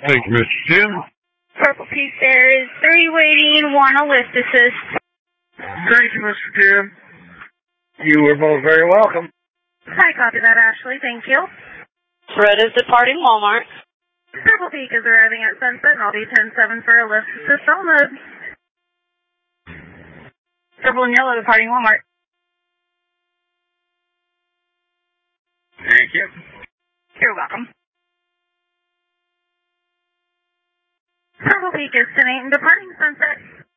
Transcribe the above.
Thank you, Mr. Tim. Purple Peak, there is 3 waiting, 1 a lift assist. Thank you, Mr. Tim. You were both very welcome. Hi, copy that, Ashley. Thank you. Fred is departing Walmart. Purple Peak is arriving at Sunset, and I'll be 10-7 for a lift assist on mode. Purple and Yellow departing Walmart. Thank you. You're welcome. Purple Peak is 10-8 and departing Sunset.